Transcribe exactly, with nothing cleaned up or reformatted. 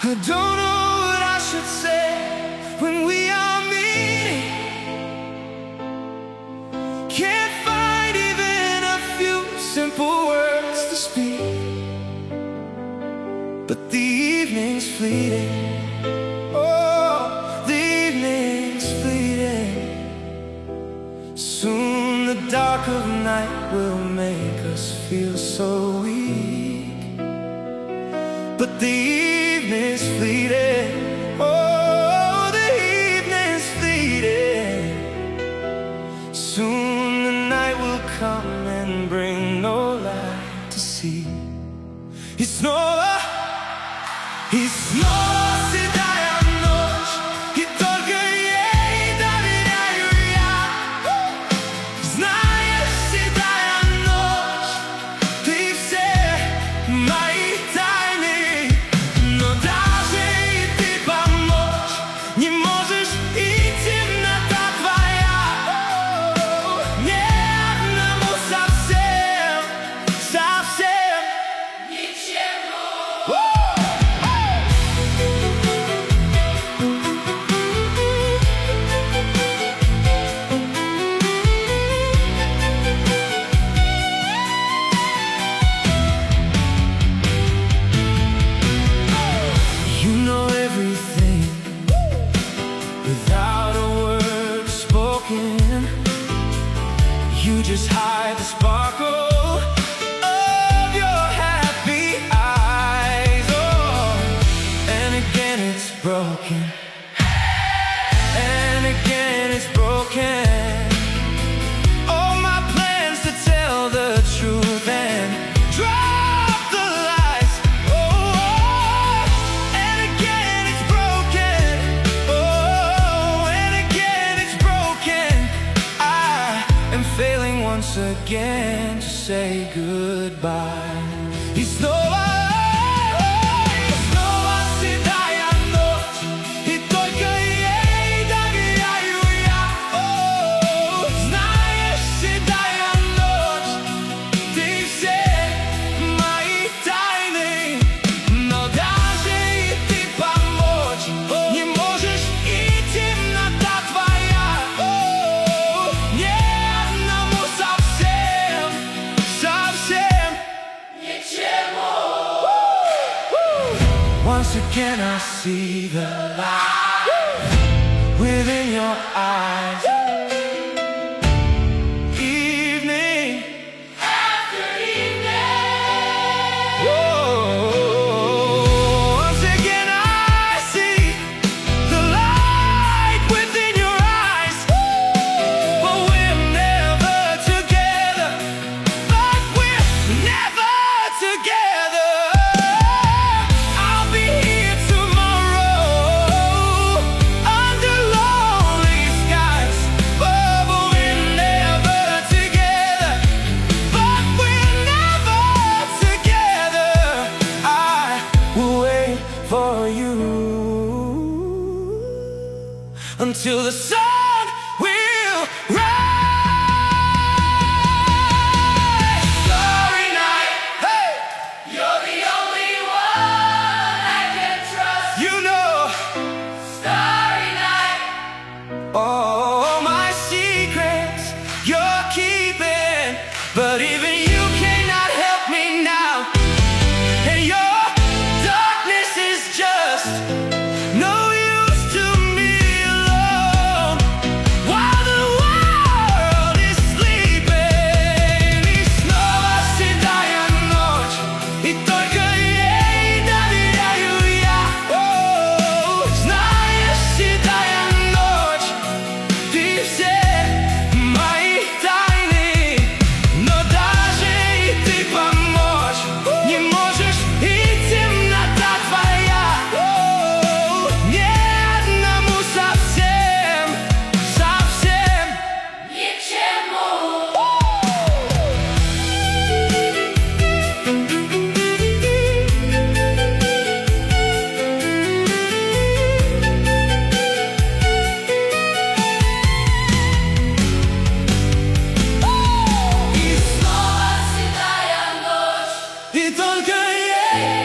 I don't know what I should say when we are meeting. Can't find even a few simple words to speak, but the evening's fleeting. Oh, the evening's fleeting. Soon the dark of night will make us feel so weak, but the evening's fleeting. Oh, the evening's fleeting. Soon the night will come and bring no light to see. И снова, и снова седая ночь, и только ей доверяю я. Знаешь, седая ночь, ты все мои тайны, но даже и ты помочь не можешь, и темнота твоя ни одному совсем, совсем ничего. You know everything without a word spoken. You just hide the sparkle of your happy eyes. Oh, and again it's broken, and again it's broken. All my plans to tell the truth and drop the lies. Oh, and again it's broken. Oh, and again it's broken. I am failing once again to say goodbye. И снова, и снова седая ночь, и только ей доверяю я. О, знаешь, седая ночь, ты все мои тайны, но даже и ты помочь не можешь, и темнота твоя ни одному совсем, совсем ничего. Once again I see the light within your eyes. Evening after evening. Whoa. Once again I see the light within your eyes. But we're never together. But we're never together. I'll be here tomorrow under lonely skies. But we're never together. But we're never together. I will wait for you until the sun will rise. Starry night, hey, you're the only one I can trust. You know, starry night, all my secrets you're keeping, but even you cannot help me now. And your darkness is just no use to me alone, while the world is sleeping. И снова седая ночь, и только ей доверяю я. О, знаешь, седая ночь, ты все мои тайны, но даже и ты помочь не можешь, и темнота твоя ни одному совсем, совсем ничему. И снова седая ночь, и только ей